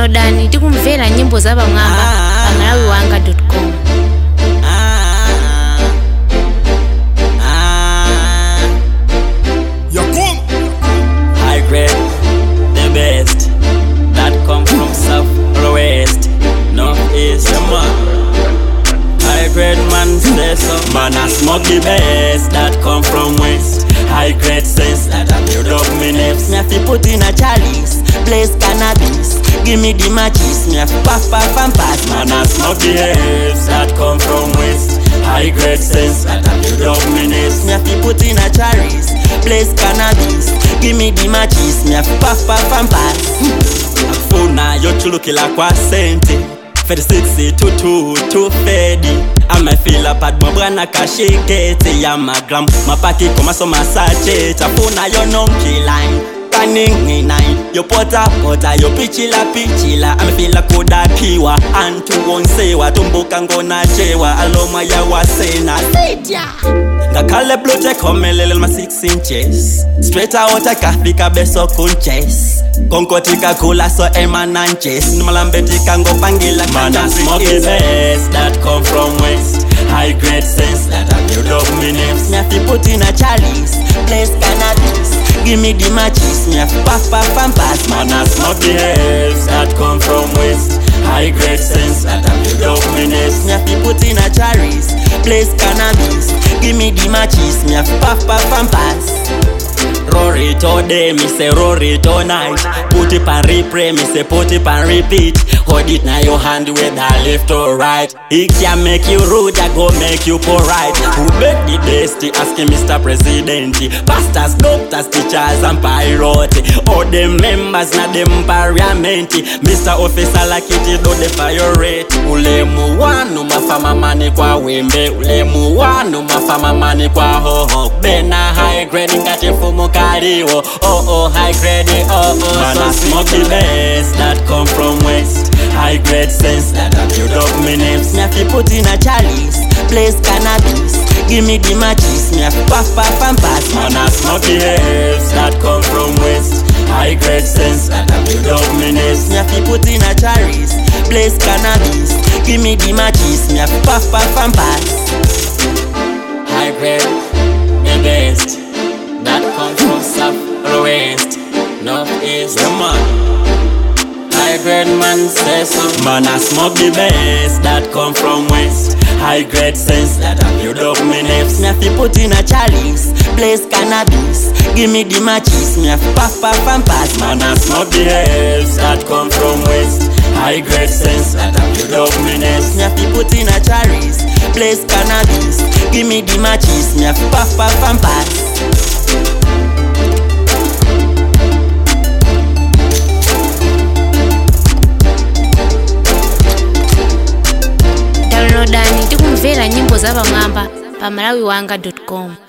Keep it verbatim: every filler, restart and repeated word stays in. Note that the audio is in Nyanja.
Downloadani tikumvera nyimbo za Bang'amba pa malawi wanga dot com. High grade, the best that come from south or west, north east. High grade man say so. Man I smoke the best that come from west. High grade sense that I build up me nafs. Me have to put in a chalice, blaze cannabis. Give me the matches, me have to puff puff and pass. Man I smoke the herbs that come from west. High grade sense that I build up me nafs. Me have to put in a chalice, blaze cannabis. Give me the matches, me have to puff puff and pass. Akufuna yochulukila kwa sente Fedi sixty to two, two fedi Ama fila pad mabwana kashiketi Ya magram, mapaki koma so masache Chafuna yo nonki line Kaningi nine Yo pota pota, yo pichila pichila Ama fila kuda kiwa Antu wonsewa, tumbuka ngona chewa Aloma ya wasena Sitya Ngakale blue check home lele ma six inches Straight out a kafika beso kunches Konkotika kula so ema nanches Numalambetika ngo pangila Man I smoke the best that come from west. High grade sense that I build up me nafs. Me have to put in a chalice, blaze cannabis. Give me the matches, me have to puff puff and pass. Man I smoke the herbs that come from west. High grade sense that I build up me nafs. Me have to put in a chalice, blaze cannabis. Give me the matches, me have to puff puff and pass. Roll it all day, me say roll it all night. Put it and replay, me say put it and repeat. Hold it now your hand whether left or right. It can make you rude, I go make you polite. Who make the best? Asking Mister President. Pastors, doctors, teachers and pilots. All the members na them parliament. Mister Officer like it do the fire rate. Ulemu wanu mafama mani kwa wembe. Ulemu wanu mafama mani kwa hoho. Bena high grade ngati fumu kariwo. Oh oh high grade, oh oh. Man I smoke the best that come from west. High grade sense that I build up me nafs. Me have to put in a chalice, blaze cannabis. Give me the matches, me have to puff puff and pass. Man I smoke the herbs that come from west. High grade sense that I build up me nafs. Me have to put in a chalice, blaze cannabis. Give me the matches, me have to puff puff and pass. High grade, the best that come from south or west, north east. Yeah, man. High grade man say so. Man I smoke the best that come from west. High grade sense that I build up me nafs. Me have to put in a chalice, blaze cannabis. Give me the matches, me have to puff puff and pass. Man I smoke the herbs that come from west. High grade sense that I build up me nafs. Me have to put in a chalice, blaze cannabis. Give me the matches, me have to puff puff and pass. Downloadani tikumvera nyimbo za Bang'amba pa malawi wanga dot com.